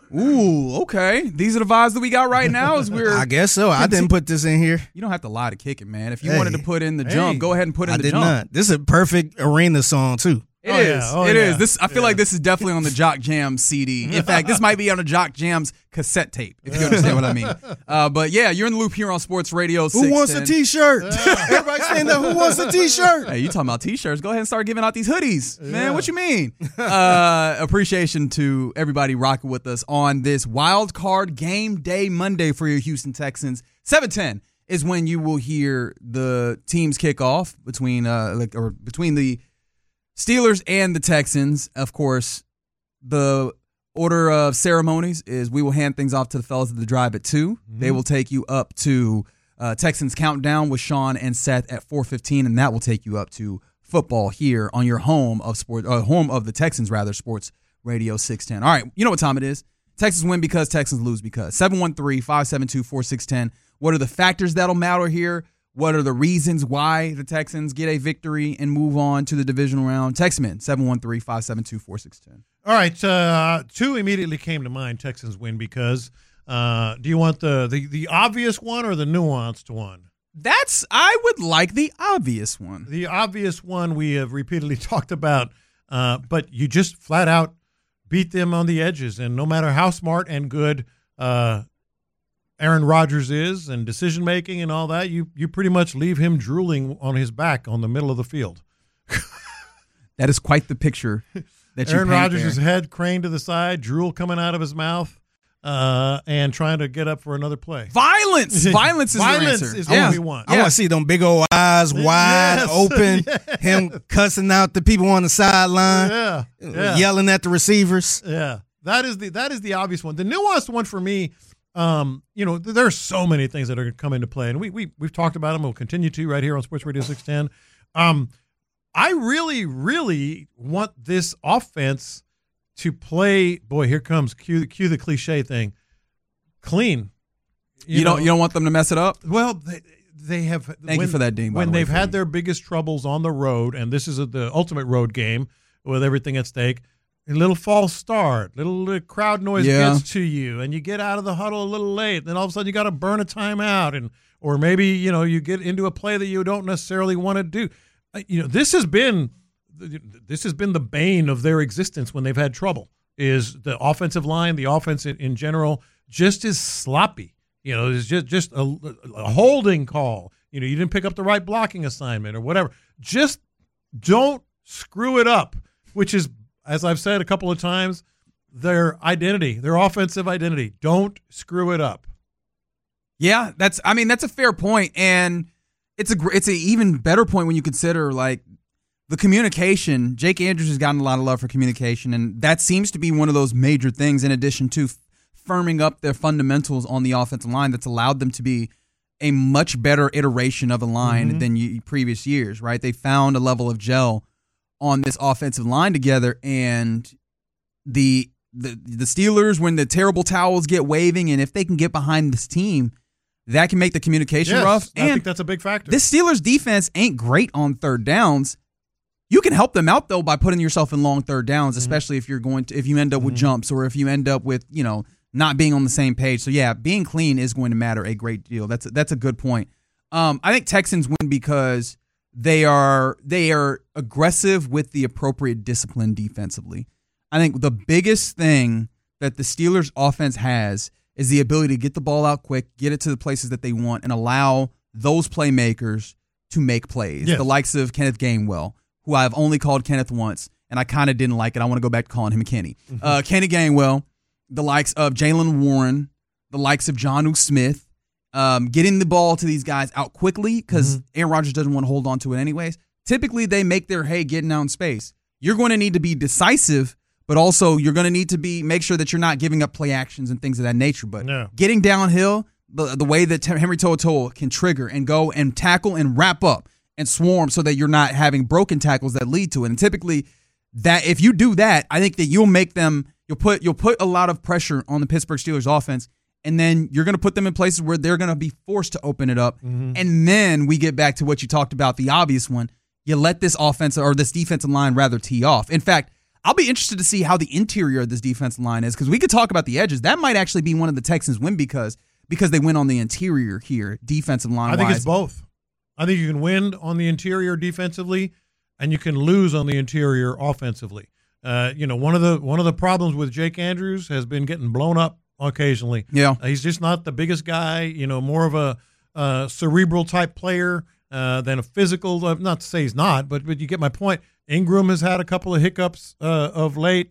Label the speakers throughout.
Speaker 1: Ooh, okay. These are the vibes that we got right now.
Speaker 2: I guess so. I didn't put this in here.
Speaker 1: You don't have to lie to kick it, man. If you wanted to put in the jump, go ahead and put in the jump.
Speaker 2: I did not. This is a perfect arena song too.
Speaker 1: It is. I feel like this is definitely on the Jock Jam CD. In fact, this might be on a Jock Jam's cassette tape, if you understand what I mean. But yeah, you're in the loop here on Sports Radio 610.
Speaker 2: Who wants a T-shirt? Everybody saying that. Who wants a T-shirt?
Speaker 1: Hey, you talking about T-shirts? Go ahead and start giving out these hoodies, man. What you mean? Appreciation to everybody rocking with us on this Wild Card Game Day Monday for your Houston Texans. 7:10 is when you will hear the teams kick off between the Steelers and the Texans. Of course, the order of ceremonies is we will hand things off to the fellas at the drive at 2. Mm-hmm. They will take you up to Texans Countdown with Sean and Seth at 4:15, and that will take you up to football here on your home of the Texans, Sports Radio 610. All right, you know what time it is. Texans win because Texans lose because. 713-572-4610. What are the factors that'll matter here? What are the reasons why the Texans get a victory and move on to the divisional round? Text me in 713-572-4610.
Speaker 3: All right, 2 immediately came to mind. Texans win because. Do you want the obvious one or the nuanced one?
Speaker 1: I would like the obvious one.
Speaker 3: The obvious one we have repeatedly talked about, but you just flat out beat them on the edges, and no matter how smart and good Aaron Rodgers is and decision-making and all that, you pretty much leave him drooling on his back on the middle of the field.
Speaker 1: That is quite the picture that you
Speaker 3: Aaron
Speaker 1: paint
Speaker 3: Rodgers'
Speaker 1: there.
Speaker 3: head craned to the side, drool coming out of his mouth, and trying to get up for another play.
Speaker 1: Violence! Violence is your answer.
Speaker 3: Is what we want.
Speaker 2: I want to see them big old eyes wide open, him cussing out the people on the sideline, yelling at the receivers.
Speaker 3: Yeah, that is the obvious one. The nuanced one for me, there are so many things that are going to come into play, and we've talked about them. We'll continue to right here on Sports Radio 610. I really, really want this offense to play. Boy, here comes cue the cliche thing. Clean.
Speaker 1: You don't want them to mess it up?
Speaker 3: Well, they have.
Speaker 1: Thank you for that, Dean.
Speaker 3: When they've had their biggest troubles on the road, and this is the ultimate road game with everything at stake. A little false start, little crowd noise gets to you, and you get out of the huddle a little late. Then all of a sudden you got to burn a timeout, or maybe you get into a play that you don't necessarily want to do. This has been the bane of their existence when they've had trouble. Is the offensive line, the offense in general, just is sloppy. It's just a holding call. You didn't pick up the right blocking assignment or whatever. Just don't screw it up, which is, as I've said a couple of times, their identity, their offensive identity. Don't screw it up.
Speaker 1: Yeah, that's a fair point, and it's an even better point when you consider the communication. Jake Andrews has gotten a lot of love for communication, and that seems to be one of those major things. In addition to firming up their fundamentals on the offensive line, that's allowed them to be a much better iteration of a line than previous years. Right? They found a level of gel on this offensive line together, and the Steelers, when the terrible towels get waving, and if they can get behind this team, that can make the communication rough.
Speaker 3: I think that's a big factor.
Speaker 1: This Steelers defense ain't great on third downs. You can help them out though by putting yourself in long third downs, especially if you end up with jumps, or if you end up with not being on the same page. So yeah, being clean is going to matter a great deal. That's a good point. I think Texans win because they are aggressive with the appropriate discipline defensively. I think the biggest thing that the Steelers offense has is the ability to get the ball out quick, get it to the places that they want, and allow those playmakers to make plays.
Speaker 3: Yes.
Speaker 1: The likes of Kenneth Gainwell, who I've only called Kenneth once, and I kind of didn't like it. I want to go back to calling him Kenny. Kenny Gainwell, the likes of Jaylen Warren, the likes of Jonnu Smith, getting the ball to these guys out quickly because Aaron Rodgers doesn't want to hold on to it anyways. Typically, they make their hay getting out in space. You're going to need to be decisive, but also you're going to need to make sure that you're not giving up play actions and things of that nature. But getting downhill, the way that Henry To'oTo'o can trigger and go and tackle and wrap up and swarm so that you're not having broken tackles that lead to it. And typically, that if you do that, I think that you'll put a lot of pressure on the Pittsburgh Steelers offense, and then you're going to put them in places where they're going to be forced to open it up. And then we get back to what you talked about, the obvious one. You let this offense or this defensive line rather tee off. In fact, I'll be interested to see how the interior of this defensive line is, because we could talk about the edges. That might actually be one of the Texans' win because they win on the interior here, defensive line.
Speaker 3: I think it's both. I think you can win on the interior defensively, and you can lose on the interior offensively. One of the problems with Jake Andrews has been getting blown up occasionally.
Speaker 1: Yeah,
Speaker 3: he's just not the biggest guy. More of a cerebral type player than a physical. Not to say he's not, but you get my point. Ingram has had a couple of hiccups of late.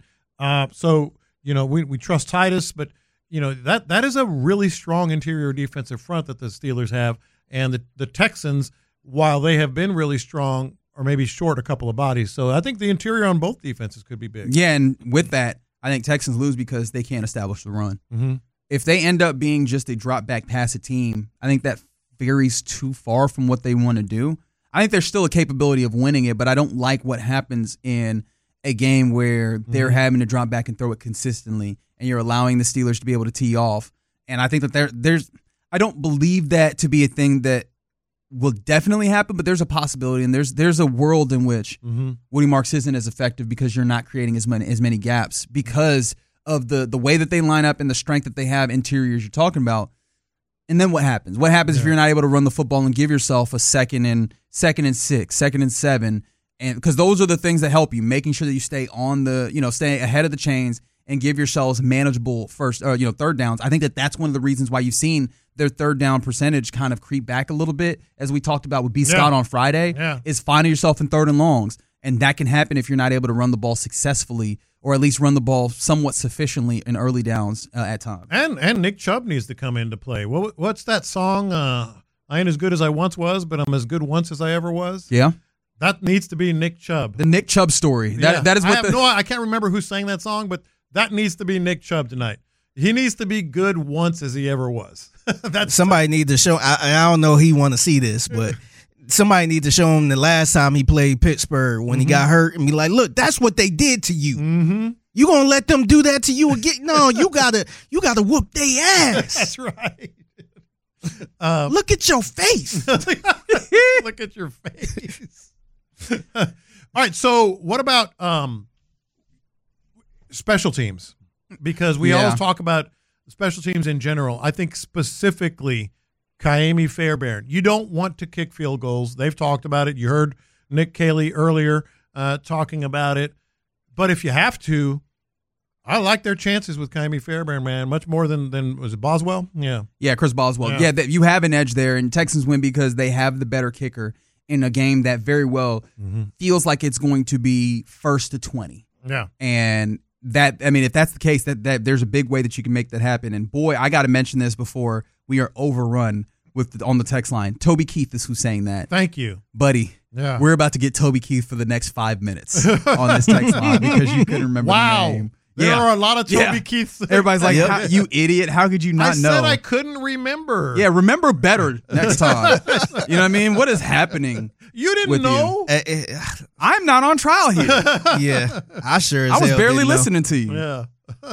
Speaker 3: We trust Titus, but that is a really strong interior defensive front that the Steelers have, and the Texans, while they have been really strong, are maybe short a couple of bodies. So I think the interior on both defenses could be big.
Speaker 1: Yeah, and with that, I think Texans lose because they can't establish the run.
Speaker 3: Mm-hmm.
Speaker 1: If they end up being just a drop back passive team, I think that varies too far from what they want to do. I think there's still a capability of winning it, but I don't like what happens in a game where they're having to drop back and throw it consistently, and you're allowing the Steelers to be able to tee off. And I think that I don't believe that to be a thing that will definitely happen, but there's a possibility, and there's a world in which Woody Marks isn't as effective because you're not creating as many gaps because of the way that they line up and the strength that they have interiors you're talking about. And then what happens? What happens if you're not able to run the football and give yourself a second and 6, 2nd and 7? And because those are the things that help you, making sure that you stay on stay ahead of the chains and give yourselves manageable third downs. I think that's one of the reasons why you've seen their third down percentage kind of creep back a little bit, as we talked about with B. Scott on Friday, is finding yourself in 3rd and longs. And that can happen if you're not able to run the ball successfully, or at least run the ball somewhat sufficiently in early downs at times.
Speaker 3: And Nick Chubb needs to come into play. What's that song? I ain't as good as I once was, but I'm as good once as I ever was.
Speaker 1: Yeah.
Speaker 3: That needs to be Nick Chubb.
Speaker 1: The Nick Chubb story. That is what
Speaker 3: I can't remember who sang that song, but that needs to be Nick Chubb tonight. He needs to be good once as he ever was.
Speaker 2: Somebody need to show. I don't know he want to see this, but somebody need to show him the last time he played Pittsburgh when he got hurt and be like, look, that's what they did to you.
Speaker 3: Mm-hmm.
Speaker 2: You gonna let them do that to you again? No, you gotta whoop their ass.
Speaker 3: That's right.
Speaker 2: Look at your face.
Speaker 3: Look at your face. All right. So what about special teams? Because we always talk about special teams in general. I think specifically Ka'imi Fairbairn. You don't want to kick field goals. They've talked about it. You heard Nick Caley earlier talking about it. But if you have to, I like their chances with Ka'imi Fairbairn, man, much more than was it Boswell?
Speaker 1: Yeah, Chris Boswell. Yeah, you have an edge there, and Texans win because they have the better kicker in a game that very well feels like it's going to be 1st to 20.
Speaker 3: Yeah.
Speaker 1: And that, I mean, if that's the case, that there's a big way that you can make that happen. And boy, I got to mention this before we are overrun on the text line. Toby Keith is who's saying that.
Speaker 3: Thank you,
Speaker 1: buddy.
Speaker 3: Yeah.
Speaker 1: We're about to get Toby Keith for the next 5 minutes on this text line because you couldn't remember the name.
Speaker 3: There are a lot of Toby Keiths.
Speaker 1: Everybody's like, you idiot. How could you not know?
Speaker 3: I said I couldn't remember.
Speaker 1: Yeah, remember better next time. You know what I mean? What is happening?
Speaker 3: You didn't know?
Speaker 1: I'm not on trial here.
Speaker 2: Yeah, I sure as
Speaker 1: I was
Speaker 2: hell
Speaker 1: barely
Speaker 2: didn't know.
Speaker 1: listening to you.
Speaker 3: Yeah.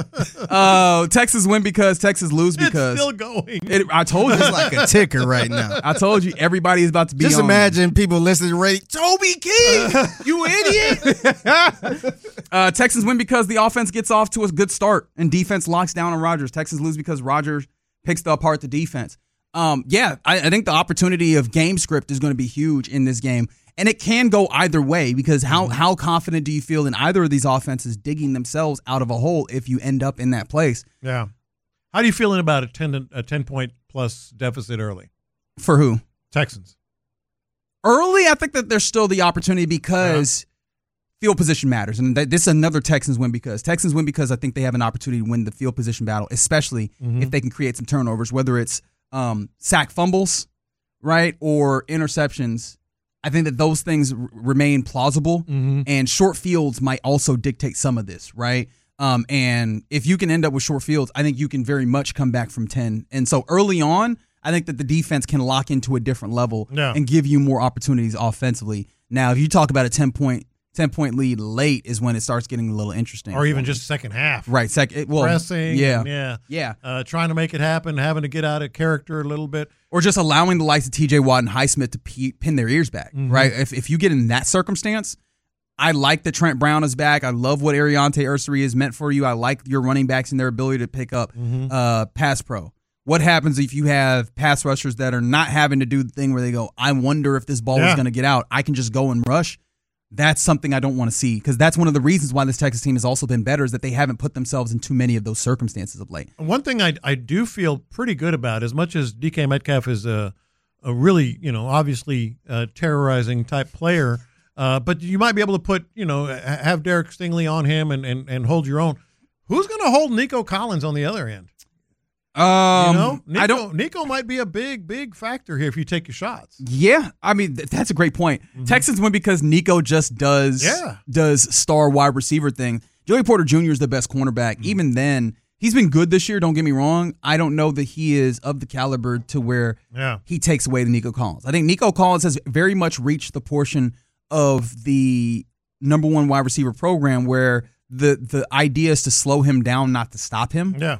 Speaker 1: Texas win because Texas lose because
Speaker 3: it's still going.
Speaker 1: I told you,
Speaker 2: It's like a ticker right now.
Speaker 1: I told you, everybody is about to be.
Speaker 2: Just
Speaker 1: on.
Speaker 2: imagine people listening to radio. Toby Keith, you idiot!
Speaker 1: Texans win because the offense gets off to a good start and defense locks down on Rodgers. Texans lose because Rodgers picks apart the defense. I think the opportunity of game script is going to be huge in this game. And it can go either way because how confident do you feel in either of these offenses digging themselves out of a hole if you end up in that place?
Speaker 3: Yeah. How are you feeling about a 10-point plus deficit early?
Speaker 1: For who?
Speaker 3: Texans.
Speaker 1: Early, I think that there's still the opportunity because field position matters. And this is another Texans win because I think they have an opportunity to win the field position battle, especially if they can create some turnovers, whether it's sack fumbles, right, or interceptions. I think that those things remain plausible, and short fields might also dictate some of this, right? And if you can end up with short fields, I think you can very much come back from 10. And so early on, I think that the defense can lock into a different level and give you more opportunities offensively. Now, if you talk about a 10-point lead late is when it starts getting a little interesting.
Speaker 3: Or even just second half.
Speaker 1: Right.
Speaker 3: Pressing.
Speaker 1: Yeah.
Speaker 3: Trying to make it happen, having to get out of character a little bit.
Speaker 1: Or just allowing the likes of TJ Watt and Highsmith to pin their ears back, right? If you get in that circumstance, I like that Trent Brown is back. I love what Ariante Ursary has meant for you. I like your running backs and their ability to pick up pass pro. What happens if you have pass rushers that are not having to do the thing where they go, I wonder if this ball is going to get out. I can just go and rush. That's something I don't want to see, because that's one of the reasons why this Texas team has also been better, is that they haven't put themselves in too many of those circumstances of late.
Speaker 3: One thing I do feel pretty good about, as much as DK Metcalf is a really, obviously terrorizing type player, but you might be able to put, have Derek Stingley on him and hold your own. Who's going to hold Nico Collins on the other end? Nico might be a big factor here if you take your shots.
Speaker 1: Yeah, I mean that's a great point. Texans win because Nico just does star wide receiver thing. Joey Porter Jr. is the best cornerback. Even then, he's been good this year. Don't get me wrong. I don't know that he is of the caliber to where he takes away the Nico Collins. I think Nico Collins has very much reached the portion of the number one wide receiver program where the idea is to slow him down, not to stop him.
Speaker 3: Yeah.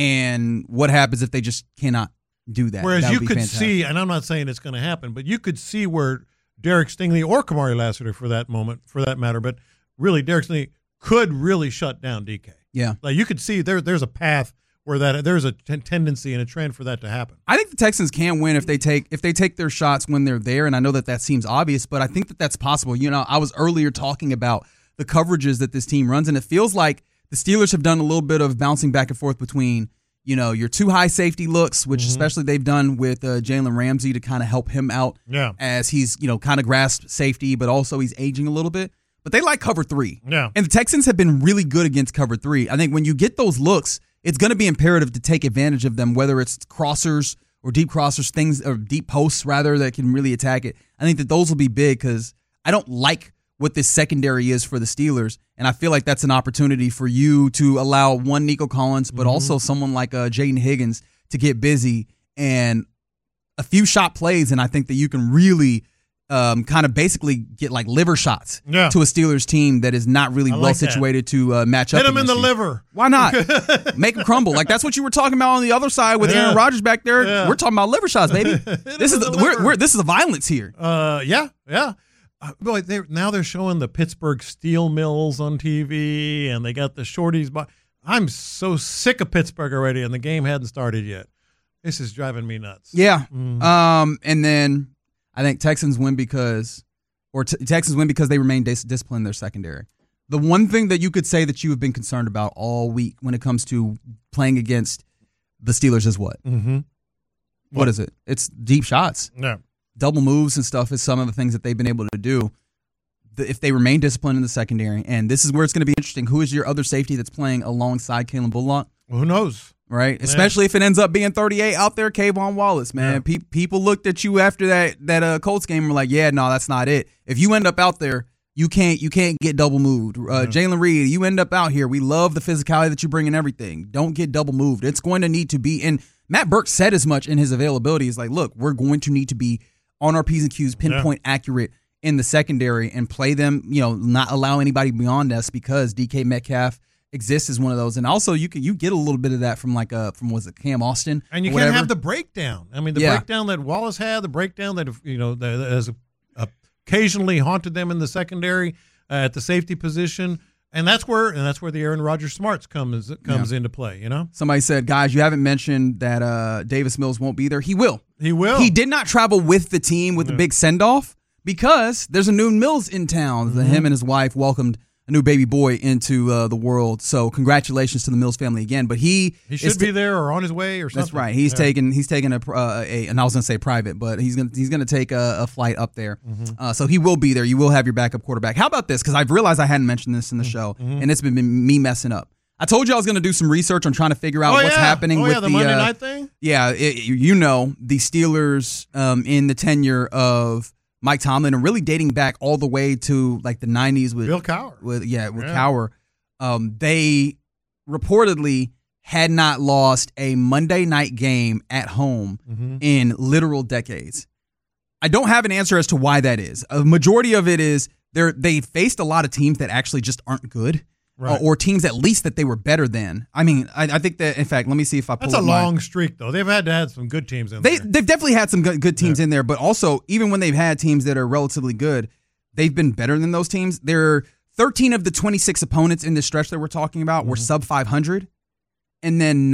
Speaker 1: And what happens if they just cannot do that?
Speaker 3: Whereas you could see, and I'm not saying it's going to happen, but you could see where Derek Stingley or Kamari Lassiter for that matter, but really Derek Stingley could really shut down DK.
Speaker 1: Yeah.
Speaker 3: Like you could see there's a path where there's a tendency and a trend for that to happen.
Speaker 1: I think the Texans can win if they take their shots when they're there, and I know that seems obvious, but I think that that's possible. I was earlier talking about the coverages that this team runs, and it feels like the Steelers have done a little bit of bouncing back and forth between, your too high safety looks, which especially they've done with Jalen Ramsey to kind of help him out as he's, kind of grasped safety, but also he's aging a little bit. But they like cover 3.
Speaker 3: Yeah.
Speaker 1: And the Texans have been really good against cover 3. I think when you get those looks, it's going to be imperative to take advantage of them, whether it's crossers or deep crossers, things, or deep posts, rather, that can really attack it. I think that those will be big because I don't like what this secondary is for the Steelers, and I feel like that's an opportunity for you to allow one Nico Collins, but also someone like Jaden Higgins to get busy and a few shot plays, and I think that you can really kind of basically get like liver shots to a Steelers team that is not really well situated to match up.
Speaker 3: Hit them in the liver.
Speaker 1: Why not? Make them crumble. Like that's what you were talking about on the other side with Aaron Rodgers back there. Yeah. We're talking about liver shots, baby. This is the violence here.
Speaker 3: Yeah. Boy, now they're showing the Pittsburgh steel mills on TV, and they got the shorties. I'm so sick of Pittsburgh already, and the game hadn't started yet. This is driving me nuts.
Speaker 1: Yeah. And then I think Texans win because they remain disciplined in their secondary. The one thing that you could say that you have been concerned about all week when it comes to playing against the Steelers is what? What is it? It's deep shots.
Speaker 3: Yeah.
Speaker 1: Double moves and stuff is some of the things that they've been able to do if they remain disciplined in the secondary. And this is where it's going to be interesting. Who is your other safety that's playing alongside Kalen Bullock?
Speaker 3: Well, who knows?
Speaker 1: Right? Yeah. Especially if it ends up being 38 out there, Kayvon Wallace, man. Yeah. People looked at you after that Colts game and were like, yeah, no, that's not it. If you end up out there, you can't get double moved. Jalen Reed, you end up out here. We love the physicality that you bring in everything. Don't get double moved. It's going to need to be, and Matt Burke said as much in his availability. He's like, look, we're going to need to be on our P's and Q's, pinpoint accurate in the secondary and play them, not allow anybody beyond us because DK Metcalf exists as one of those. And also you get a little bit of that from was it Cam Austin?
Speaker 3: And you can't have the breakdown. I mean, the breakdown that Wallace had, the breakdown that, that has occasionally haunted them in the secondary at the safety position. And that's where the Aaron Rodgers smarts comes into play,
Speaker 1: Somebody said, guys, you haven't mentioned that Davis Mills won't be there. He will.
Speaker 3: He will.
Speaker 1: He did not travel with the team with the big send-off because there's a new Mills in town. Him and his wife welcomed a new baby boy into the world. So congratulations to the Mills family again. But he
Speaker 3: should be there or on his way or something.
Speaker 1: That's right. He's taking a and I was going to say private, but he's gonna take a flight up there. So he will be there. You will have your backup quarterback. How about this? Because I've realized I hadn't mentioned this in the show, and it's been me messing up. I told you I was going to do some research on trying to figure out what's happening with
Speaker 3: the Monday night thing.
Speaker 1: Yeah, the Steelers in the tenure of Mike Tomlin, and really dating back all the way to like the 90s with
Speaker 3: Bill Cowher.
Speaker 1: With Cowher. They reportedly had not lost a Monday night game at home in literal decades. I don't have an answer as to why that is. A majority of it is they faced a lot of teams that actually just aren't good. Right. Or teams at least that they were better than. I mean, I think that, in fact, let me see if I pull
Speaker 3: That's a long streak, though. They've had to have some good teams in there.
Speaker 1: They've definitely had some good teams in there, but also, even when they've had teams that are relatively good, they've been better than those teams. They're 13 of the 26 opponents in this stretch that we're talking about were sub 500. And then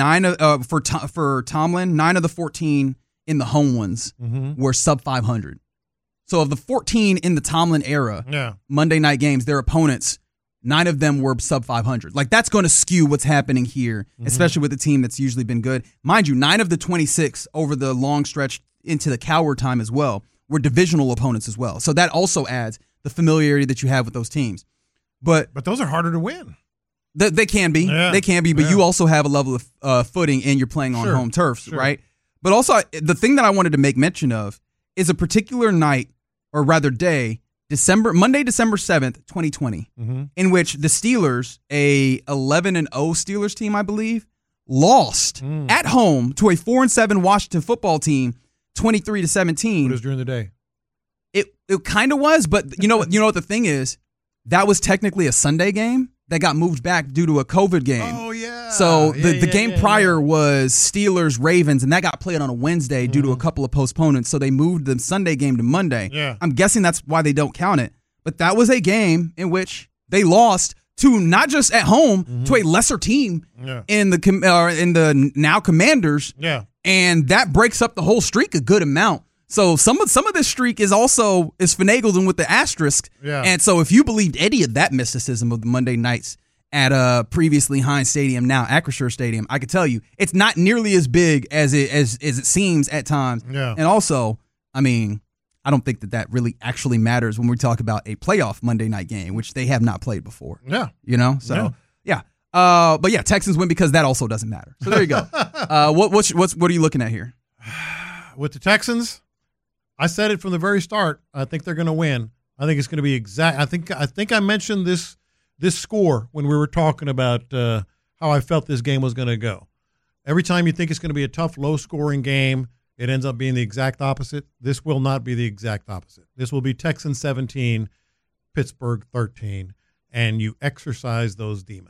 Speaker 1: for Tomlin, 9 of the 14 in the home ones were sub 500. So of the 14 in the Tomlin era, Monday night games, their opponents, 9 of them were sub 500. Like, that's going to skew what's happening here, especially with a team that's usually been good. Mind you, 9 of the 26 over the long stretch into the Coward time as well were divisional opponents as well. So that also adds the familiarity that you have with those teams. But
Speaker 3: those are harder to win.
Speaker 1: They can be. Yeah. They can be, but you also have a level of footing and you're playing on home turfs, right? But also, the thing that I wanted to make mention of is a particular night, or rather day, Monday, December 7th, 2020, in which the Steelers, a 11-0 Steelers team, I believe, lost at home to a 4-7 Washington football team, 23-17.
Speaker 3: It was during the day.
Speaker 1: It kind of was, but you know what the thing is? That was technically a Sunday game that got moved back due to a COVID game.
Speaker 3: Oh, yeah.
Speaker 1: So the game prior was Steelers-Ravens, and that got played on a Wednesday due to a couple of postponements. So they moved the Sunday game to Monday.
Speaker 3: Yeah.
Speaker 1: I'm guessing that's why they don't count it. But that was a game in which they lost to, not just at home, to a lesser team in the now Commanders.
Speaker 3: Yeah.
Speaker 1: And that breaks up the whole streak a good amount. So some of this streak is finagled in with the asterisk.
Speaker 3: Yeah.
Speaker 1: And so if you believed any of that mysticism of the Monday nights at previously Heinz Stadium, now Acrisure Stadium, I could tell you it's not nearly as big as it seems at times.
Speaker 3: Yeah.
Speaker 1: And also, I mean, I don't think that really actually matters when we talk about a playoff Monday night game, which they have not played before.
Speaker 3: Yeah.
Speaker 1: You know? So yeah. But yeah, Texans win because that also doesn't matter. So there you go. What are you looking at here?
Speaker 3: With the Texans, I said it from the very start. I think they're going to win. I think it's going to be exact. I think I mentioned this score when we were talking about how I felt this game was going to go. Every time you think it's going to be a tough, low-scoring game, it ends up being the exact opposite. This will not be the exact opposite. This will be Texans 17, Pittsburgh 13, and you exercise those demons.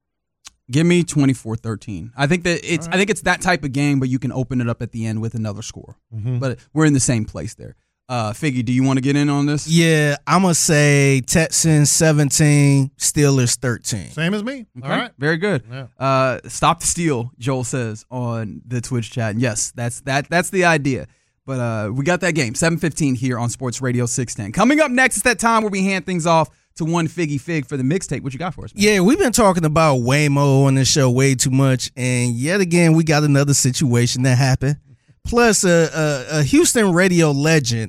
Speaker 1: Give me 24-13. I think it's that type of game, but you can open it up at the end with another score. But we're in the same place there. Figgy, do you want to get in on this?
Speaker 2: Yeah, I'm going to say Texans 17, Steelers 13.
Speaker 3: Same as me.
Speaker 1: Okay.
Speaker 3: All right.
Speaker 1: Very good.
Speaker 3: Yeah.
Speaker 1: Stop the steal, Joel says on the Twitch chat. And yes, that's the idea. But we got that game, 7:15 here on Sports Radio 610. Coming up next is that time where we hand things off to one Figgy Fig for the mixtape. What you got for us, man?
Speaker 2: Yeah, we've been talking about Waymo on this show way too much, and yet again, we got another situation that happened. Plus, a Houston radio legend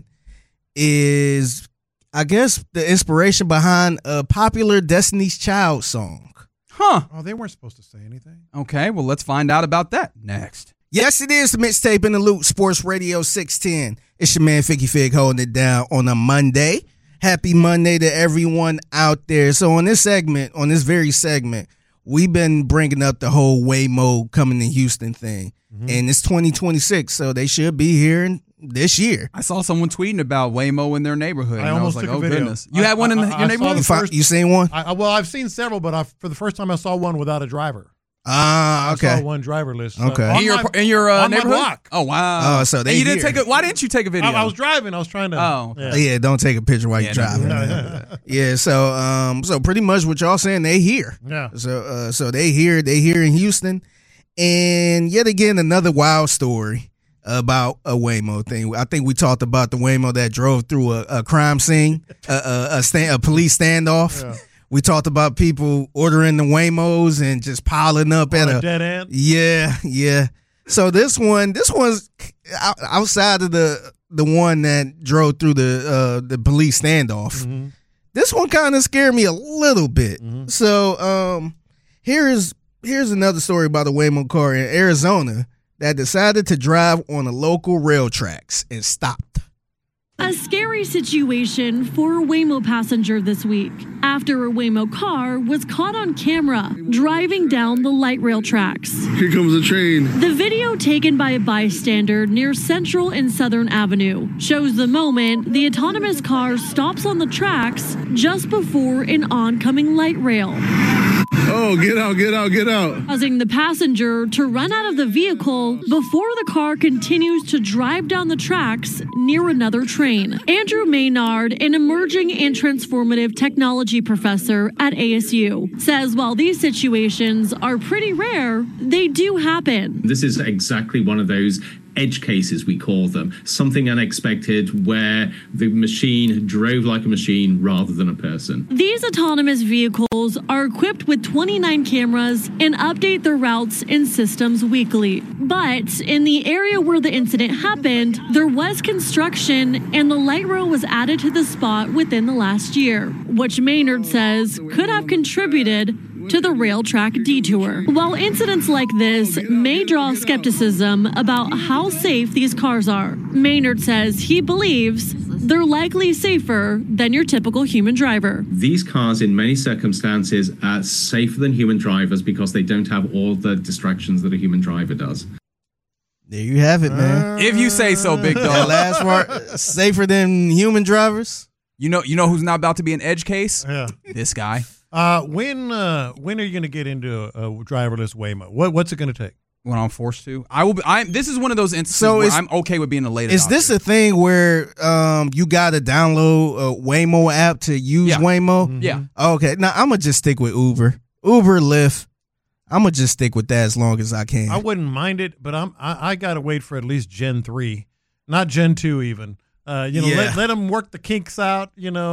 Speaker 2: is, I guess, the inspiration behind a popular Destiny's Child song.
Speaker 1: Huh.
Speaker 3: Oh, they weren't supposed to say anything.
Speaker 1: Okay, well, let's find out about that next.
Speaker 2: Yes, it is the mixtape in the loop, Sports Radio 610. It's your man, Figgy Fig, holding it down on a Monday. Happy Monday to everyone out there. So on this very segment, we've been bringing up the whole Waymo coming to Houston thing. And it's 2026, so they should be here this year.
Speaker 1: I saw someone tweeting about Waymo in their neighborhood.
Speaker 3: I almost
Speaker 1: was like,
Speaker 3: took a video.
Speaker 1: Goodness. You had one in your neighborhood?
Speaker 2: You seen one?
Speaker 3: Well, I've seen several, but for the first time I saw one without a driver.
Speaker 2: Okay.
Speaker 3: I saw one driverless.
Speaker 2: Okay.
Speaker 1: In your
Speaker 3: on
Speaker 1: neighborhood?
Speaker 3: my block.
Speaker 1: Oh, wow.
Speaker 2: Oh, so they
Speaker 1: didn't why didn't you take a video?
Speaker 3: I was driving. I was trying to.
Speaker 1: Oh.
Speaker 2: Yeah, don't take a picture while you're driving. Yeah, so pretty much what y'all saying, they here.
Speaker 3: Yeah.
Speaker 2: So they here in Houston. And yet again, another wild story about a Waymo thing. I think we talked about the Waymo that drove through a crime scene, a police standoff. Yeah. We talked about people ordering the Waymos and just piling up at a
Speaker 3: dead end.
Speaker 2: Yeah. So this one's outside of the one that drove through the police standoff. This one kind of scared me a little bit. So here's another story about a Waymo car in Arizona that decided to drive on the local rail tracks and stopped.
Speaker 4: A scary situation for a Waymo passenger this week after a Waymo car was caught on camera driving down the light rail tracks.
Speaker 5: Here comes a train.
Speaker 4: The video taken by a bystander near Central and Southern Avenue shows the moment the autonomous car stops on the tracks just before an oncoming light rail.
Speaker 5: Oh, get out.
Speaker 4: causing the passenger to run out of the vehicle before the car continues to drive down the tracks near another train. Andrew Maynard, an emerging and transformative technology professor at ASU, says while these situations are pretty rare, they do happen.
Speaker 6: This is exactly one of those edge cases, we call them, something unexpected where the machine drove like a machine rather than a person.
Speaker 4: These autonomous vehicles are equipped with 29 cameras and update their routes and systems weekly. But in the area where the incident happened, there was construction and the light rail was added to the spot within the last year, which Maynard says could have contributed to the rail track detour. While incidents like this may draw skepticism about how safe these cars are, Maynard says he believes they're likely safer than your typical human driver.
Speaker 6: These cars, in many circumstances, are safer than human drivers because they don't have all the distractions that a human driver does.
Speaker 2: There you have it, man.
Speaker 1: If you say so, big
Speaker 2: That
Speaker 1: dog.
Speaker 2: last part, safer than human drivers.
Speaker 1: You know who's not about to be an edge case?
Speaker 3: Yeah.
Speaker 1: This guy.
Speaker 3: When are you going to get into a driverless Waymo? What's it going to take?
Speaker 1: When I'm forced to, I will. This is one of those instances
Speaker 2: So
Speaker 1: where
Speaker 2: is-
Speaker 1: I'm okay with being a late.
Speaker 2: Is this a thing where you got to download a Waymo app to use
Speaker 1: Yeah.
Speaker 2: Waymo?
Speaker 1: Yeah.
Speaker 2: Okay. Now I'm gonna just stick with Uber, Lyft. I'm gonna just stick with that as long as I can.
Speaker 3: I wouldn't mind it, but I got to wait for at least Gen 3, not Gen 2 even.
Speaker 2: Yeah.
Speaker 3: Let them work the kinks out.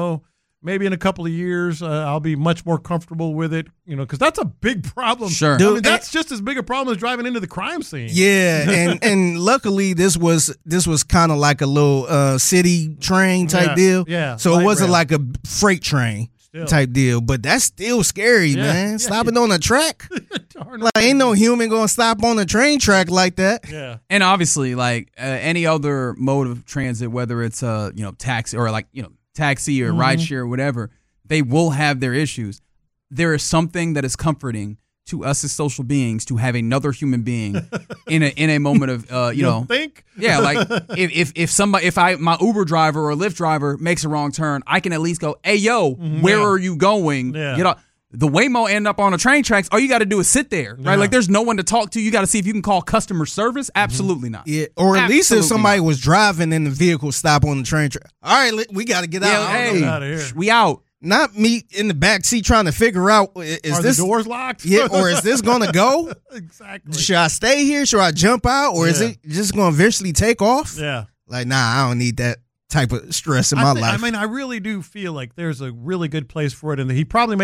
Speaker 3: Maybe in a couple of years, I'll be much more comfortable with it. Because that's a big problem.
Speaker 1: Sure.
Speaker 3: I
Speaker 2: Dude,
Speaker 3: mean, that's just as big a problem as driving into the crime scene.
Speaker 2: Yeah, and luckily this was kind of like a little city train type deal.
Speaker 3: yeah,
Speaker 2: So it
Speaker 3: light
Speaker 2: wasn't
Speaker 3: rail.
Speaker 2: like a freight train
Speaker 3: Still.
Speaker 2: type deal, but that's still scary,
Speaker 3: Yeah,
Speaker 2: man.
Speaker 3: yeah.
Speaker 2: Stopping on a track,
Speaker 3: Darn
Speaker 2: like ain't no human gonna stop on a train track like that.
Speaker 3: Yeah.
Speaker 1: And obviously, like any other mode of transit, whether it's taxi or taxi or rideshare or whatever, they will have their issues. There is something that is comforting to us as social beings to have another human being in a moment of
Speaker 3: think?
Speaker 1: yeah, like if my Uber driver or Lyft driver makes a wrong turn, I can at least go, hey yo, where are you going?
Speaker 3: Yeah.
Speaker 1: Get off. The Waymo end up on the train tracks. All you got to do is sit there, right?
Speaker 3: Yeah.
Speaker 1: Like there's no one to talk to. You got to see if you can call customer service. Absolutely not.
Speaker 2: Yeah, or at least if
Speaker 1: Absolutely
Speaker 2: somebody
Speaker 1: not.
Speaker 2: was driving and the vehicle stop on the train track. All right, we got to get
Speaker 1: Yeah,
Speaker 2: out.
Speaker 1: hey,
Speaker 3: get outta here.
Speaker 1: we out.
Speaker 2: Not me in the back seat trying to figure out is
Speaker 3: Are
Speaker 2: this
Speaker 3: the doors locked?
Speaker 2: yeah, or is this gonna go?
Speaker 3: Exactly.
Speaker 2: Should I stay here? Should I jump out, or is
Speaker 3: Yeah.
Speaker 2: it just gonna eventually take off?
Speaker 3: Yeah.
Speaker 2: Like, nah, I don't need that type of stress in my life.
Speaker 3: I really do feel like there's a really good place for it, and he probably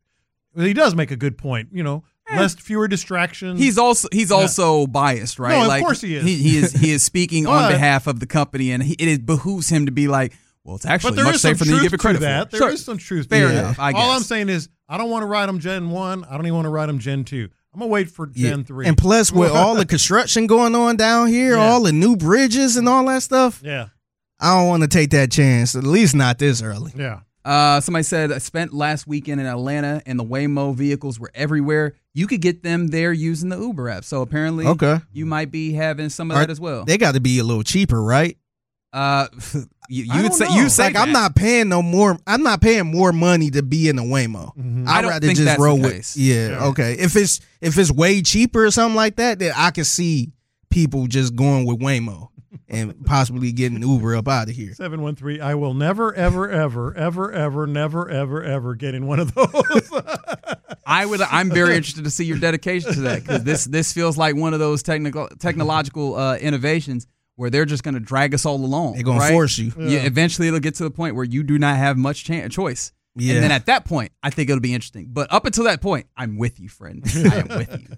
Speaker 3: he does make a good point. Fewer distractions.
Speaker 1: He's also biased, right?
Speaker 3: No, of
Speaker 1: like,
Speaker 3: course he is.
Speaker 1: He is speaking on
Speaker 3: But-
Speaker 1: behalf of the company, and it behooves him to be like, well, it's actually
Speaker 3: But there
Speaker 1: much
Speaker 3: is some
Speaker 1: safer than you
Speaker 3: truth
Speaker 1: give it credit
Speaker 3: to that.
Speaker 1: for.
Speaker 3: There is some truth
Speaker 1: Fair
Speaker 3: to
Speaker 1: enough,
Speaker 3: that.
Speaker 1: I
Speaker 3: All
Speaker 1: guess.
Speaker 3: I'm saying is I don't want to ride them Gen 1. I don't even want to ride them Gen 2. I'm going to wait for
Speaker 2: Yeah.
Speaker 3: Gen 3.
Speaker 2: And plus, with all the construction going on down here,
Speaker 3: Yeah.
Speaker 2: all the new bridges and all that stuff,
Speaker 3: yeah.
Speaker 2: I don't want to take that chance. At least not this early.
Speaker 3: Yeah.
Speaker 1: Somebody said, I spent last weekend in Atlanta and the Waymo vehicles were everywhere. You could get them there using the Uber app. So apparently you might be having some of that as well.
Speaker 2: They got to be a little cheaper, right?
Speaker 1: You
Speaker 3: I
Speaker 1: would
Speaker 3: don't
Speaker 1: say
Speaker 3: know.
Speaker 1: you say
Speaker 2: Like,
Speaker 1: that.
Speaker 2: I'm not paying more. I'm not paying more money to be in a Waymo.
Speaker 1: I
Speaker 2: I'd
Speaker 1: don't
Speaker 2: rather
Speaker 1: think
Speaker 2: just
Speaker 1: that's
Speaker 2: roll
Speaker 1: the
Speaker 2: with.
Speaker 1: case.
Speaker 2: Yeah, okay. If it's way cheaper or something like that, then I can see people just going with Waymo and possibly getting Uber up out of here.
Speaker 3: 713. I will never, ever, ever, ever, ever, never, ever, ever get in one of those.
Speaker 1: I'm very interested to see your dedication to that, because this feels like one of those technological innovations where they're just going to drag us all along.
Speaker 2: They're gonna
Speaker 1: right?
Speaker 2: force you.
Speaker 1: Yeah, eventually it'll get to the point where you do not have much choice.
Speaker 2: Yeah.
Speaker 1: And then at that point, I think it'll be interesting. But up until that point, I'm with you, friend. I am with you.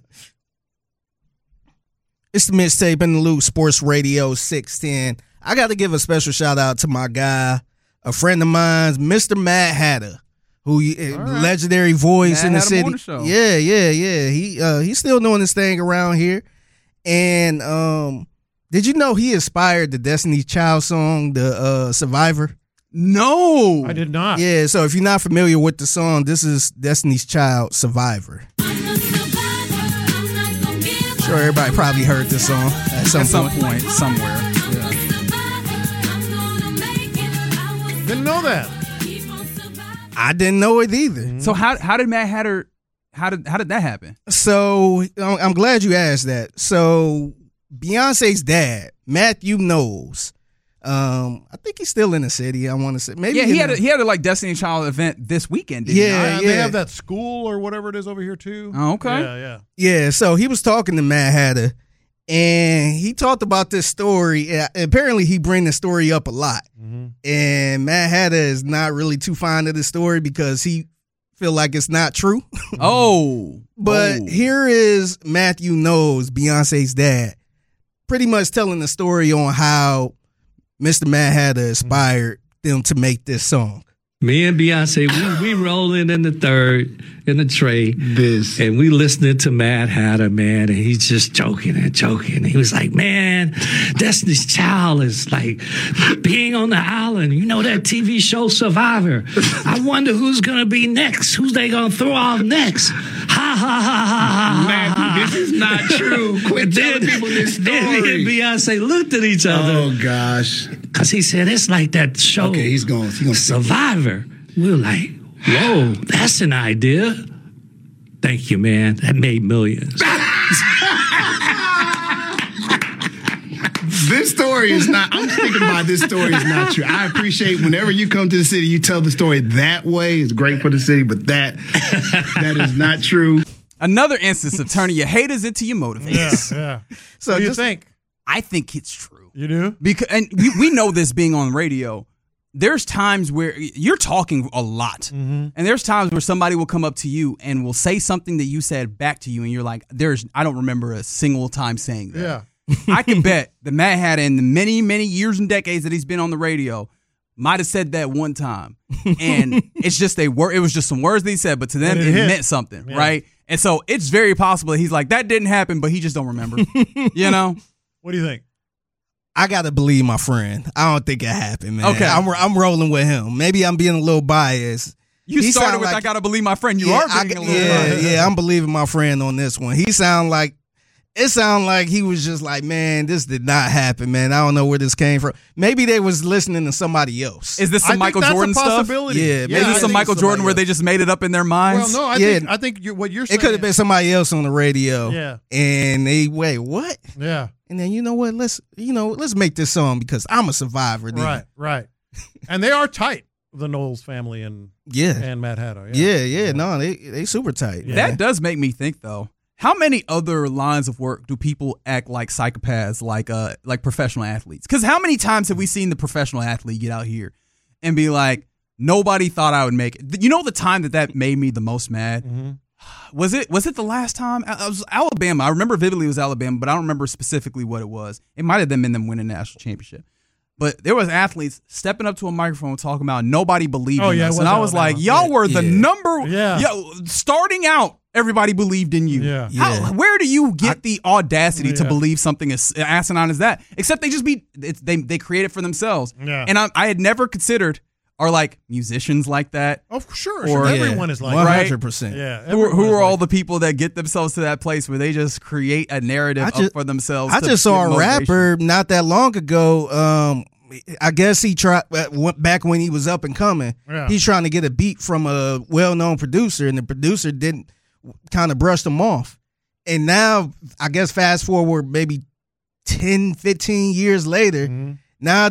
Speaker 2: It's the Mixtape in the Loop, Sports Radio 610. I got to give a special shout out to my guy, a friend of mine, Mr. Matt Hatter, who legendary voice
Speaker 1: Matt
Speaker 2: in the
Speaker 1: Hatter
Speaker 2: city.
Speaker 1: Morning Show.
Speaker 2: Yeah. He's still doing his thing around here. And did you know he inspired the Destiny's Child song, the Survivor?
Speaker 1: No.
Speaker 3: I did not.
Speaker 2: Yeah, so if you're not familiar with the song, this is Destiny's Child, Survivor. Sure, everybody probably heard this song at some point.
Speaker 1: somewhere.
Speaker 3: Didn't know that.
Speaker 2: I didn't know it either.
Speaker 1: So how did Matt Hatter How did that happen?
Speaker 2: So I'm glad you asked that. So Beyonce's dad, Matthew Knowles, I think he's still in the city. I want to say maybe.
Speaker 1: Yeah, he had a like Destiny Child event this weekend. Didn't he?
Speaker 3: They have that school or whatever it is over here too.
Speaker 1: Oh, okay.
Speaker 2: Yeah. So he was talking to Mad Hatter, and he talked about this story. Apparently, he bring the story up a lot, and Mad Hatter is not really too fond of the story because he feel like it's not true. But here is Matthew Knowles, Beyonce's dad, pretty much telling the story on how Mr. Mad Hatter inspired them to make this song.
Speaker 7: Me and Beyonce, we rolling in the third in the tray, and we listening to Mad Hatter, man, and he's just joking and joking. He was like, man, Destiny's Child is like being on the island. You know that TV show Survivor? I wonder who's gonna be next. Who's they gonna throw off next? Ha ha ha ha ha.
Speaker 5: Man, this is not true. Quit telling people this story.
Speaker 7: Then me and Beyonce looked at each other.
Speaker 5: Oh gosh.
Speaker 7: Cause he said it's like that show.
Speaker 5: Okay, he's going
Speaker 7: Survivor. We were like, whoa, that's an idea. Thank you, man. That made millions.
Speaker 5: This story is not, I'm thinking about this story is not true. I appreciate whenever you come to the city, you tell the story that way. It's great for the city, but that is not true.
Speaker 1: Another instance of turning your haters into your motivators.
Speaker 3: Yeah.
Speaker 2: So
Speaker 3: What do you think?
Speaker 1: I think it's true.
Speaker 3: You do?
Speaker 1: Because we know this being on radio. There's times where you're talking a lot, and there's times where somebody will come up to you and will say something that you said back to you, and you're like, I don't remember a single time saying that.
Speaker 3: Yeah.
Speaker 1: I can bet that Mad Hatter in the many, many years and decades that he's been on the radio might have said that one time, and it's just it was just some words that he said, but to them it meant something, right? And so it's very possible that he's like, that didn't happen, but he just don't remember. You know?
Speaker 3: What do you think?
Speaker 2: I gotta believe my friend. I don't think it happened, man.
Speaker 1: Okay.
Speaker 2: I'm rolling with him. Maybe I'm being a little biased.
Speaker 1: You started with, I gotta believe my friend. You are being a little biased.
Speaker 2: Yeah, I'm believing my friend on this one. It sounded like he was just like, man, this did not happen, man. I don't know where this came from. Maybe they was listening to somebody else.
Speaker 1: Is this some Michael Jordan stuff?
Speaker 2: Yeah,
Speaker 1: maybe it's some Michael Jordan where they just made it up in their minds.
Speaker 3: Well, no, I think what you're saying.
Speaker 2: It could have been somebody else on the radio.
Speaker 3: Yeah.
Speaker 2: And they wait, what?
Speaker 3: Yeah.
Speaker 2: And then you know what? Let's make this song because I'm a survivor. Then.
Speaker 3: Right. And they are tight, the Knowles family and Mad Hatter.
Speaker 2: Yeah. No, they super tight.
Speaker 3: Yeah.
Speaker 1: That does make me think though. How many other lines of work do people act like psychopaths, like professional athletes? Because how many times have we seen the professional athlete get out here and be like, nobody thought I would make it? You know the time that made me the most mad? Mm-hmm. Was it the last time? It was Alabama. I remember vividly it was Alabama, but I don't remember specifically what it was. It might have been them winning the national championship. But there was athletes stepping up to a microphone talking about nobody believed in us. And I was like, y'all were the number. Yeah. Starting out, everybody believed in you.
Speaker 3: Yeah.
Speaker 1: Where do you get the audacity to believe something as asinine as that? Except they just they create it for themselves.
Speaker 3: Yeah.
Speaker 1: And I had never considered, are like musicians like that?
Speaker 3: Oh, sure. Everyone is like
Speaker 2: 100%.
Speaker 3: Yeah.
Speaker 1: Who are all the people that get themselves to that place where they just create a narrative up for themselves?
Speaker 2: I just saw a rapper not that long ago. I guess he went back when he was up and coming.
Speaker 3: Yeah.
Speaker 2: He's trying to get a beat from a well-known producer, and the producer didn't kind of brushed him off. And now, I guess fast forward maybe 10, 15 years later, now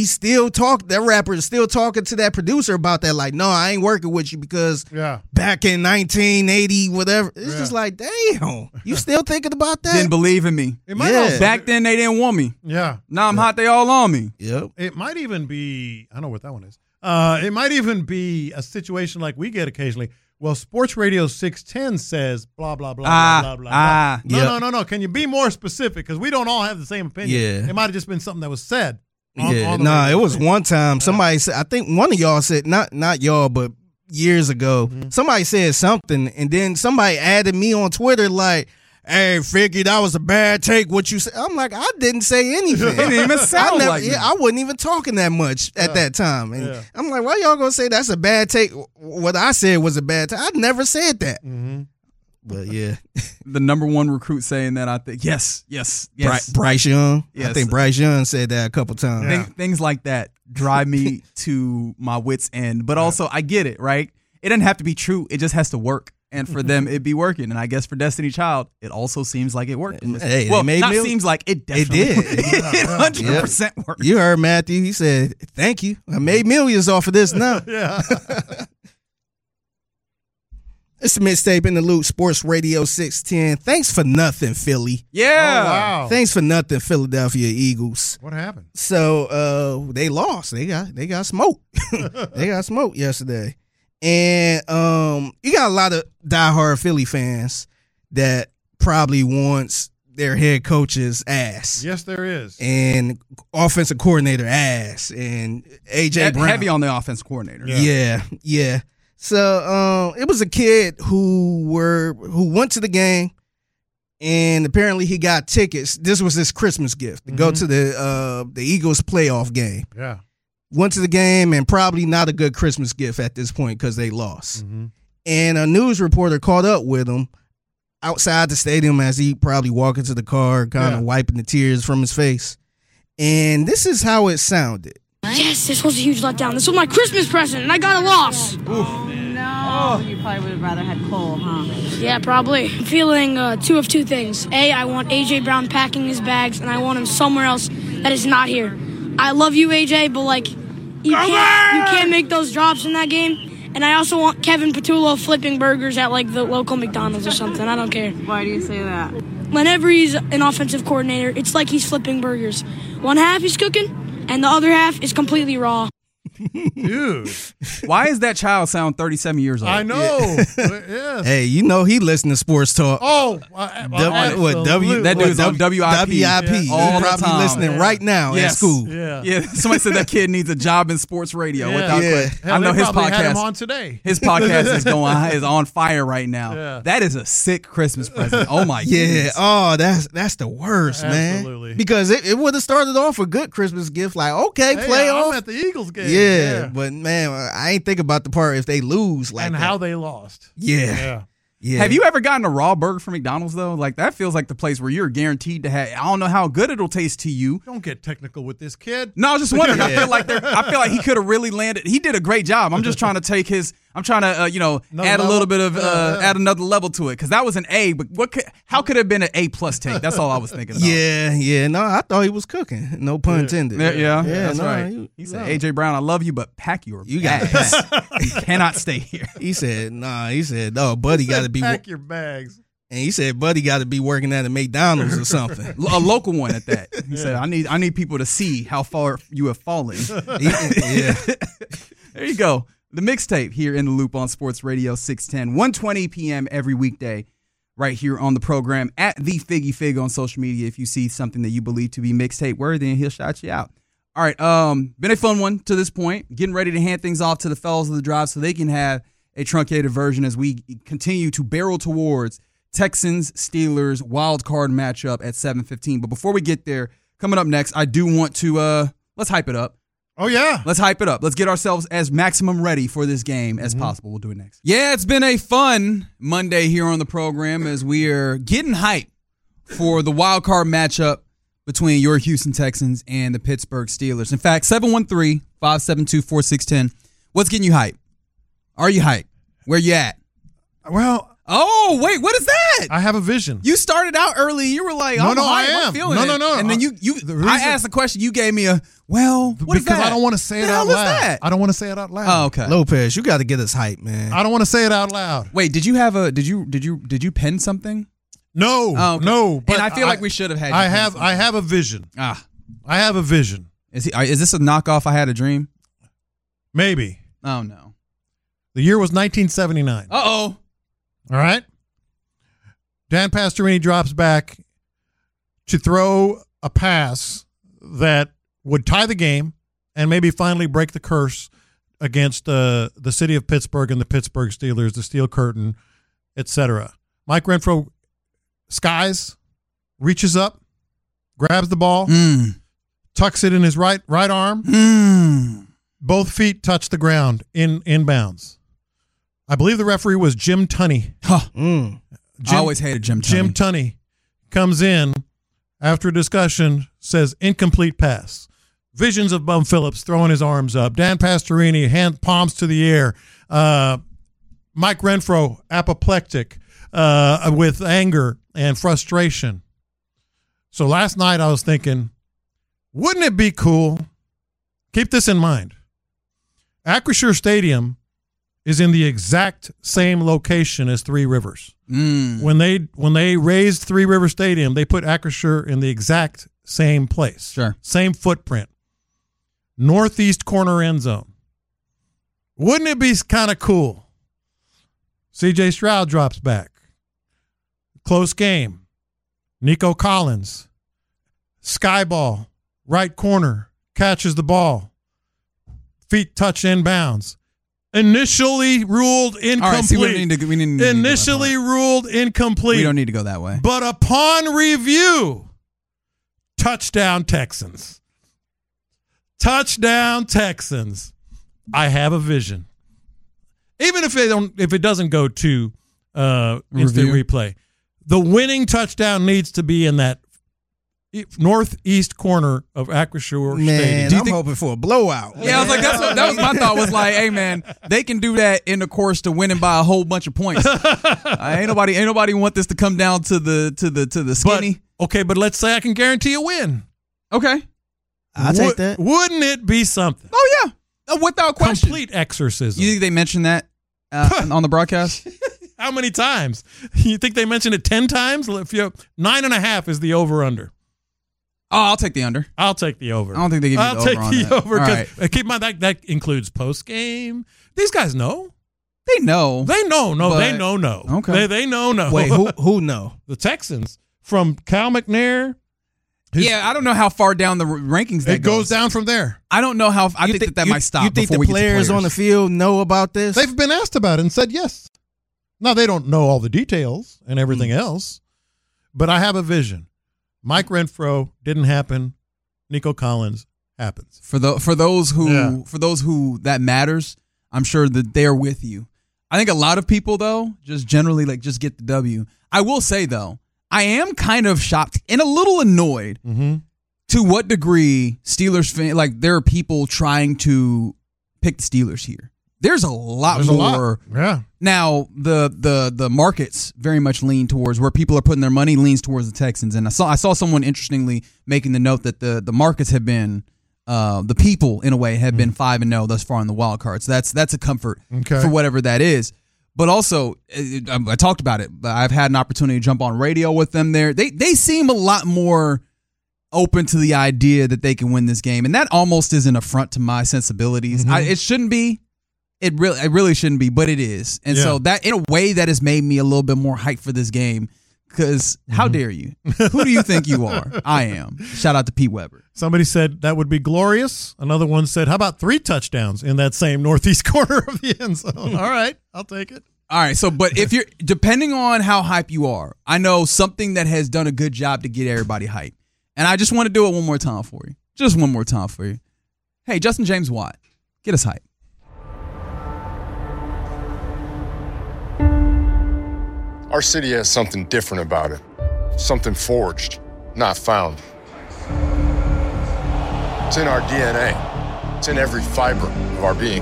Speaker 2: that rapper is still talking to that producer about that, like, no, I ain't working with you because back in 1980, whatever. It's just like, damn, you still thinking about that?
Speaker 1: Didn't believe in me. Back then they didn't want me.
Speaker 3: Yeah.
Speaker 1: Now I'm hot, they all on me.
Speaker 2: Yep.
Speaker 3: It might even be, I know what that one is. It might even be a situation like we get occasionally. Well, Sports Radio 610 says blah, blah, blah, blah, blah, blah. No. Can you be more specific? Because we don't all have the same opinion.
Speaker 2: Yeah.
Speaker 3: It might have just been something that was said.
Speaker 2: It was one time somebody said, I think one of y'all said, not y'all, but years ago, somebody said something, and then somebody added me on Twitter like, hey, figure that was a bad take, what you said. I'm like, I didn't say anything.
Speaker 1: It didn't even sound like me.
Speaker 2: I wasn't even talking that much at that time. And I'm like, why y'all gonna say that's a bad take? What I said was a bad take. I never said that.
Speaker 3: Mm-hmm.
Speaker 2: But yeah.
Speaker 1: The number one recruit saying that, I think, yes.
Speaker 2: Bryce Young.
Speaker 1: Yes.
Speaker 2: I think Bryce Young said that a couple times.
Speaker 3: Yeah.
Speaker 1: Things like that drive me to my wits' end. But also, I get it, right? It doesn't have to be true. It just has to work. and for them it be working. And I guess for Destiny Child, it also seems like it worked.
Speaker 2: Hey,
Speaker 1: well,
Speaker 2: made
Speaker 1: not
Speaker 2: millions.
Speaker 1: seems like it definitely
Speaker 2: It did.
Speaker 1: it 100% worked.
Speaker 2: You heard Matthew. He said, "Thank you. I made millions off of this now."
Speaker 3: Yeah.
Speaker 2: It's the Mixtape in the Loop, Sports Radio 610. Thanks for nothing, Philly.
Speaker 1: Yeah.
Speaker 3: Oh, wow.
Speaker 2: Thanks for nothing, Philadelphia Eagles.
Speaker 3: What happened?
Speaker 2: So they lost. They got smoked. They got smoked yesterday. And you got a lot of diehard Philly fans that probably wants their head coach's ass.
Speaker 3: Yes, there is.
Speaker 2: And offensive coordinator ass. And AJ Brown.
Speaker 1: Heavy on the offense coordinator.
Speaker 2: Yeah. So it was a kid who went to the game, and apparently he got tickets. This was his Christmas gift to go to the Eagles playoff game.
Speaker 3: Yeah.
Speaker 2: Went to the game, and probably not a good Christmas gift at this point because they lost. And a news reporter caught up with him outside the stadium as he probably walked into the car, kind of wiping the tears from his face. And this is how it sounded.
Speaker 8: Yes, this was a huge letdown. This was my Christmas present, and I got a loss.
Speaker 9: Oh, no. You probably would have rather had Cole, huh?
Speaker 8: Yeah, probably. I'm feeling two of two things. A, I want A.J. Brown packing his bags, and I want him somewhere else that is not here. I love you, A.J., but, like, you can't make those drops in that game. And I also want Kevin Patullo flipping burgers at, like, the local McDonald's or something. I don't care.
Speaker 9: Why do you say that?
Speaker 8: Whenever he's an offensive coordinator, it's like he's flipping burgers. One half he's cooking, and the other half is completely raw.
Speaker 3: Dude.
Speaker 1: Why is that child sound 37 years old?
Speaker 3: I know. Yes.
Speaker 2: Hey, you know he listened to Sports Talk.
Speaker 3: Oh,
Speaker 1: That dude's on WIP.
Speaker 2: WIP.
Speaker 1: Yeah.
Speaker 2: He's
Speaker 1: All the
Speaker 2: probably
Speaker 1: time.
Speaker 2: listening right now at school.
Speaker 1: Yeah. Somebody said that kid needs a job in sports radio. Without
Speaker 2: Yeah.
Speaker 1: question. I know his
Speaker 3: Had him
Speaker 1: podcast.
Speaker 3: on today.
Speaker 1: His podcast is on fire right now.
Speaker 3: Yeah.
Speaker 1: That is a sick Christmas present. Oh my
Speaker 2: Yeah.
Speaker 1: goodness.
Speaker 2: Oh, that's the worst,
Speaker 3: Absolutely.
Speaker 2: man. Because it would have started off a good Christmas gift, like
Speaker 3: Hey,
Speaker 2: playoff.
Speaker 3: I'm at the Eagles game.
Speaker 2: Yeah, but man, I ain't think about the part if they lose like
Speaker 3: and
Speaker 2: that.
Speaker 3: how they lost.
Speaker 2: Yeah.
Speaker 1: Have you ever gotten a raw burger from McDonald's though? Like that feels like the place where you're guaranteed to have. I don't know how good it'll taste to you.
Speaker 3: Don't get technical with this kid.
Speaker 1: No, I was just wondering. I feel like he could have really landed. He did a great job. I'm just trying to take his. I'm trying to add a little bit of add another level to it because that was an A. But how could it have been an A+ take? That's all I was thinking about.
Speaker 2: Yeah. No, I thought he was cooking. No pun intended.
Speaker 1: Yeah, that's right. He said, AJ Brown, I love you, but pack your bags. You cannot stay here.
Speaker 2: He said, no, Buddy got to be.
Speaker 3: Pack your bags.
Speaker 2: And he said, Buddy got to be working at a McDonald's or something.
Speaker 1: A local one at that. He said, I need people to see how far you have fallen.
Speaker 2: Yeah.
Speaker 1: There you go. The Mixtape here in the Loop on Sports Radio 610, 1:20 p.m. every weekday, right here on the program at the Figgy Fig on social media. If you see something that you believe to be mixtape worthy, and he'll shout you out. All right, been a fun one to this point. Getting ready to hand things off to the fellas of the drive so they can have a truncated version as we continue to barrel towards Texans Steelers wild card matchup at 7:15. But before we get there, coming up next, I do want to let's hype it up.
Speaker 3: Oh, yeah.
Speaker 1: Let's hype it up. Let's get ourselves as maximum ready for this game as possible. We'll do it next. Yeah, it's been a fun Monday here on the program as we are getting hype for the wild card matchup between your Houston Texans and the Pittsburgh Steelers. In fact, 713-572-4610. What's getting you hype? Are you hype? Where you at?
Speaker 3: Well,
Speaker 1: oh, wait, what is that?
Speaker 3: I have a vision.
Speaker 1: You started out early. You were like,
Speaker 3: No,
Speaker 1: I'm
Speaker 3: no,
Speaker 1: hype,
Speaker 3: I
Speaker 1: I'm
Speaker 3: am.
Speaker 1: feeling
Speaker 3: No,
Speaker 1: it.
Speaker 3: no, no.
Speaker 1: And then I asked a question. You gave me a, what is
Speaker 3: because
Speaker 1: that?
Speaker 3: I don't want to say it
Speaker 1: The
Speaker 3: out
Speaker 1: hell is
Speaker 3: loud.
Speaker 1: that?
Speaker 3: I don't want to say it out loud.
Speaker 1: Oh, okay.
Speaker 2: Lopez, you got to get us hype, man.
Speaker 3: I don't want to say it out loud.
Speaker 1: Wait, did you have did you pen something?
Speaker 3: No,
Speaker 1: Oh, okay.
Speaker 3: no. But
Speaker 1: And I feel like we should have had you
Speaker 3: I
Speaker 1: pen
Speaker 3: have
Speaker 1: something.
Speaker 3: I have a vision.
Speaker 1: Ah,
Speaker 3: I have a vision.
Speaker 1: is this a knockoff? I Had a Dream?
Speaker 3: Maybe.
Speaker 1: Oh no.
Speaker 3: The year was 1979.
Speaker 1: Uh-oh.
Speaker 3: All right. Dan Pastorini drops back to throw a pass that would tie the game and maybe finally break the curse against the city of Pittsburgh and the Pittsburgh Steelers, the Steel Curtain, etc. Mike Renfro skies, reaches up, grabs the ball, tucks it in his right arm. Both feet touch the ground in bounds. I believe the referee was Jim Tunney.
Speaker 1: I always hated Jim Tunney.
Speaker 3: Jim Tunney comes in after a discussion, says incomplete pass. Visions of Bum Phillips throwing his arms up. Dan Pastorini, hand palms to the air. Mike Renfro, apoplectic with anger and frustration. So last night I was thinking, wouldn't it be cool? Keep this in mind. Acrisure Stadium is in the exact same location as Three Rivers. When they raised Three River Stadium, they put Acrisure in the exact same place.
Speaker 1: Sure.
Speaker 3: Same footprint. Northeast corner end zone. Wouldn't it be kind of cool? C.J. Stroud drops back. Close game. Nico Collins. Sky ball. Right corner. Catches the ball. Feet touch inbounds. Initially ruled incomplete.
Speaker 1: All right, see, we need to
Speaker 3: Initially ruled incomplete.
Speaker 1: We don't need to go that way.
Speaker 3: But upon review, touchdown Texans. Touchdown Texans. I have a vision. Even if it doesn't go to instant replay, the winning touchdown needs to be in that northeast corner of Acrisure Stadium.
Speaker 2: I'm hoping for a blowout.
Speaker 1: Yeah, I was like, that was my thought. Was like, hey man, they can do that in the course to winning by a whole bunch of points. Ain't nobody want this to come down to the skinny.
Speaker 3: But let's say I can guarantee a win.
Speaker 1: Okay,
Speaker 2: I'll take that.
Speaker 3: Wouldn't it be something?
Speaker 1: Oh yeah. Without question.
Speaker 3: Complete exorcism.
Speaker 1: You think they mentioned that on the broadcast?
Speaker 3: How many times? You think they mentioned it 10 times? 9.5 is the over-under.
Speaker 1: Oh, I'll take the under.
Speaker 3: I'll take the over.
Speaker 1: I don't think they give you the over.
Speaker 3: I'll take the over because keep in mind that includes post-game. These guys know.
Speaker 1: They know.
Speaker 3: They know. No, they know. No.
Speaker 1: Okay.
Speaker 3: They know. No.
Speaker 2: Wait, who know?
Speaker 3: The Texans from Cal McNair.
Speaker 1: Yeah, I don't know how far down the rankings that
Speaker 3: goes down from there.
Speaker 1: I don't know how. I think that might stop.
Speaker 2: You think
Speaker 1: before
Speaker 2: the players on the field know about this?
Speaker 3: They've been asked about it and said yes. Now they don't know all the details and everything else, but I have a vision. Mike Renfro didn't happen. Nico Collins happens.
Speaker 1: For those who that matters, I'm sure that they're with you. I think a lot of people though just generally just get the W. I will say though, I am kind of shocked and a little annoyed to what degree Steelers fan, there are people trying to pick the Steelers here. There's a lot more.
Speaker 3: Yeah.
Speaker 1: Now the markets very much lean towards where people are putting their money leans towards the Texans, and I saw someone interestingly making the note that the markets have been the people in a way have been 5-0 thus far in the wild card. So that's a comfort for whatever that is. But also, I talked about it. I've had an opportunity to jump on radio with them there. They seem a lot more open to the idea that they can win this game, and that almost is an affront to my sensibilities. It shouldn't be. It really shouldn't be, but it is. And so that, in a way, that has made me a little bit more hyped for this game. Because how dare you? Who do you think you are? I am. Shout out to Pete Weber.
Speaker 3: Somebody said that would be glorious. Another one said, how about 3 touchdowns in that same northeast corner of the end zone? All right, I'll take it.
Speaker 1: All right, so but if you're, depending on how hype you are, I know something that has done a good job to get everybody hyped. And I just want to do it one more time for you. Just one more time for you. Hey, Justin James Watt, get us hyped.
Speaker 10: Our city has something different about it. Something forged, not found. It's in our DNA. It's in every fiber of our being.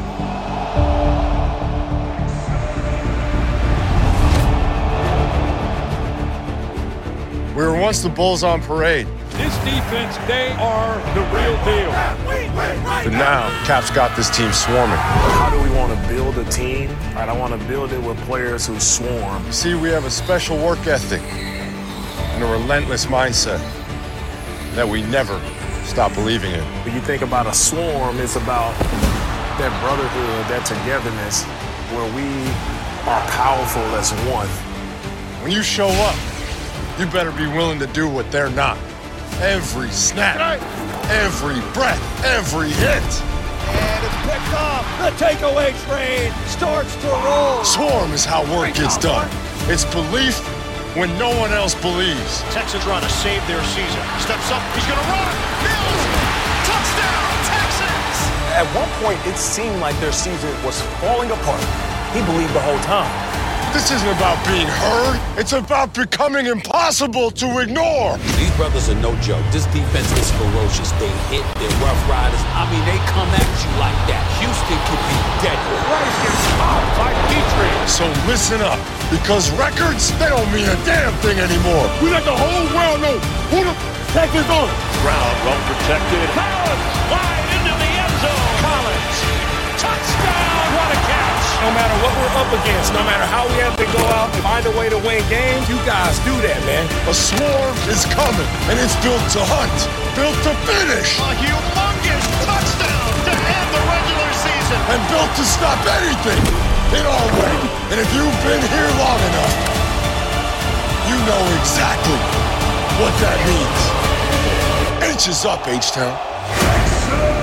Speaker 10: We were once the Bulls on parade.
Speaker 11: This defense, they are the real deal.
Speaker 10: But now, Cap's got this team swarming.
Speaker 12: How do we want to build a team? I want to build it with players who swarm.
Speaker 10: See, we have a special work ethic and a relentless mindset that we never stop believing in.
Speaker 12: When you think about a swarm, it's about that brotherhood, that togetherness, where we are powerful as one.
Speaker 10: When you show up, you better be willing to do what they're not. Every snap, every breath, every hit.
Speaker 11: And it's picked up. The takeaway train starts to roll.
Speaker 10: Swarm is how work gets done. It's belief when no one else believes.
Speaker 11: Texans run to save their season. Steps up. He's going to run. Mills. Touchdown, Texans.
Speaker 12: At one point, it seemed like their season was falling apart. He believed the whole time.
Speaker 10: This isn't about being heard. It's about becoming impossible to ignore.
Speaker 13: These brothers are no joke. This defense is ferocious. They hit, they're rough riders. I mean, they come at you like that. Houston could be deadly.
Speaker 11: Rice gets popped by Petrie.
Speaker 10: So listen up, because records, they don't mean a damn thing anymore. We let the whole world know who the heck is on it.
Speaker 11: Brown well protected. Collins wide into the end zone. Collins, touchdown! What a catch!
Speaker 12: No matter what we're up against, no matter how we have to go out and find a way to win games, you guys do that, man.
Speaker 10: A swarm is coming, and it's built to hunt, built to finish,
Speaker 11: A humongous touchdown to end the regular season.
Speaker 10: and built to stop anything in our way. And if you've been here long enough, you know exactly what that means. H is up, H-Town.